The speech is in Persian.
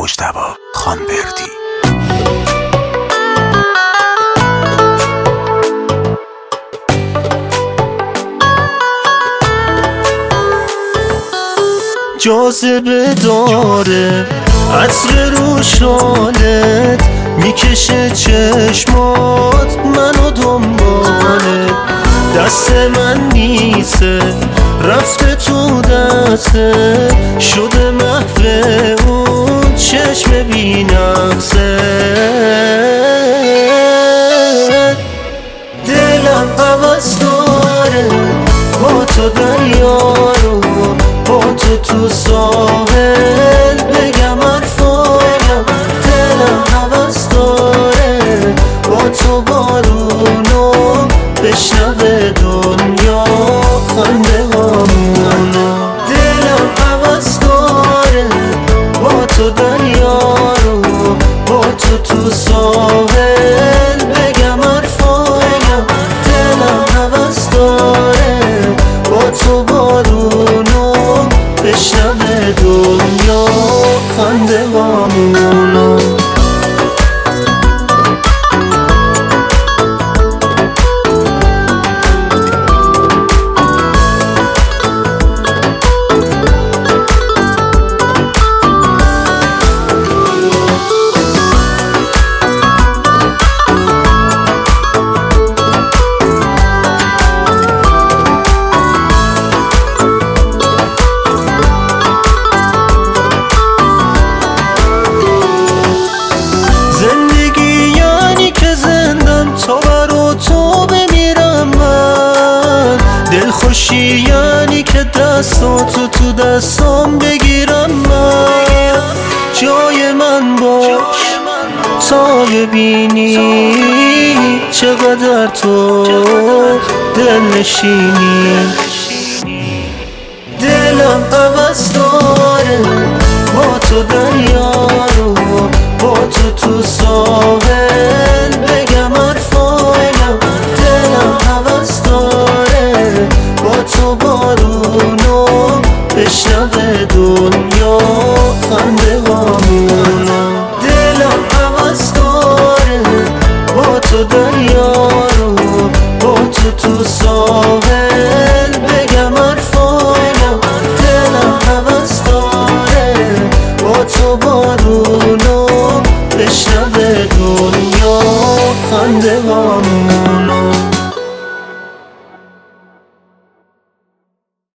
مجتبی خانوردی. جاذبه داره عطر روشانت، میکشه چشمات منو دنبالت. دست من نیسته رفته تو دسته، شده محو اون چشم بی‌نقصه. دلم هوس داره با تو دریا رو، با تو ساحل بگم حرفایم. دلم هوس داره با تو بارونو بشنوه دنیا خنده هامونو. دلم هوس داره با تو دریا رو، با تو ساحل بگم حرفایم. دلم هوس داره با تو بارونو بشنوه دنیا خنده هامونو. خوشی یعنی که دستاتو تو دستام بگیرم من، جای من باش تا ببینی چقدر تو دل نشینی. دلم هوس داره با تو دریا رو، با تو ساحل بگم حرفایم. دلم هوس داره با تو بارونو بشنوه دنیا خنده هامونو. دلم هوس داره با تو دریا رو، با تو ساحل